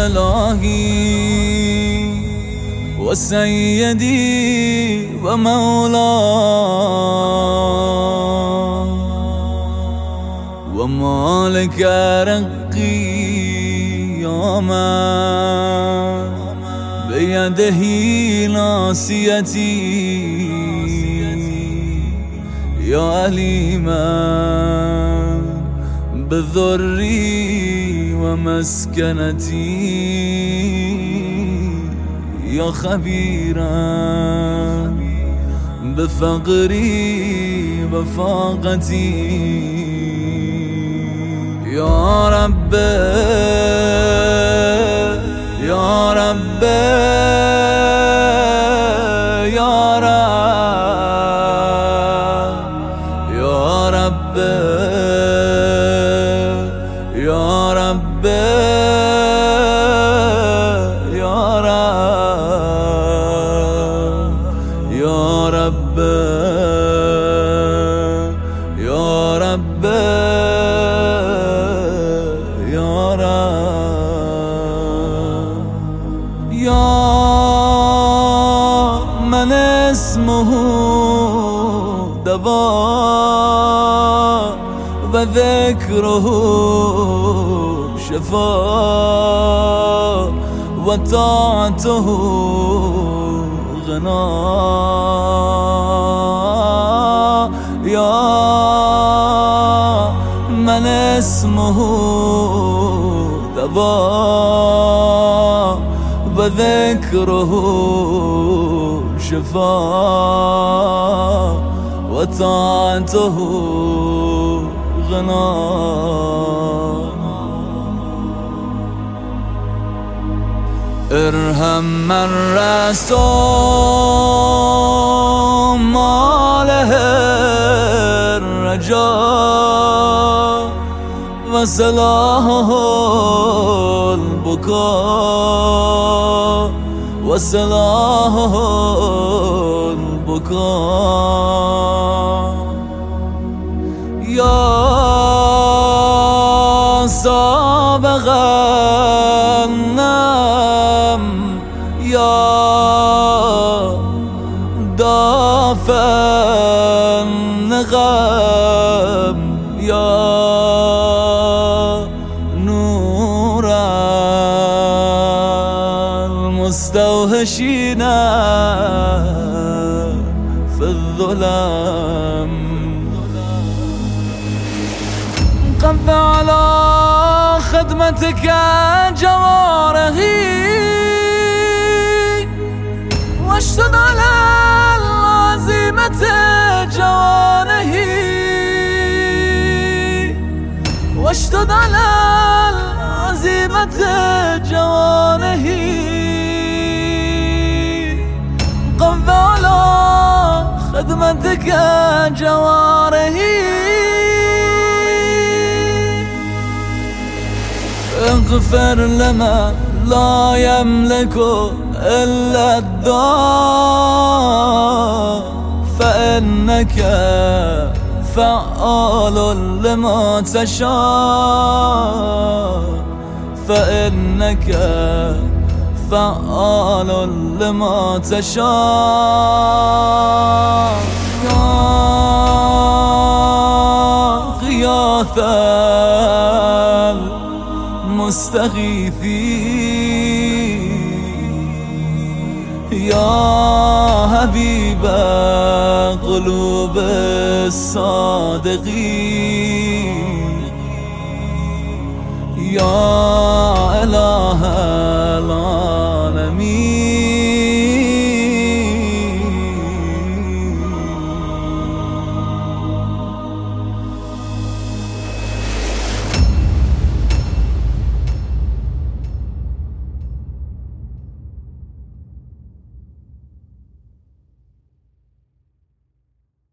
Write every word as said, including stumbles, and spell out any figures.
إلهي وسيدي ومولاي ومالك رقي يا من بيده ناصيتي يا أليما بذري ومسكنتي يا خبيرا بفقري وفاقتي يا رب يا رب يا رب يا رب يا رب يا رب يا رب يا رب يا رب يا من اسمه دواء وذكره شفاء وطاعته غناء يا من اسمه دواء وذكره شفاء وطاعته غناء ارحم من رسول ما له الرجاء وصلاحه البكاء وصلاحه البكاء يا سابق النعم يا دافع النغم يا نور المستوحشين في الظلام قف على خدمتك جوارحي واشتد على العزيمة جوانحي واشتد على العزيمة جوانحي قف على خدمتك جوارحي اغفر لمن لا يملك إلا الدعاء فإنك فعال لما تشاء فإنك فعال لما تشاء يا غياث المستغيثين يا حبيب قلوب الصادقين يا إله العالمين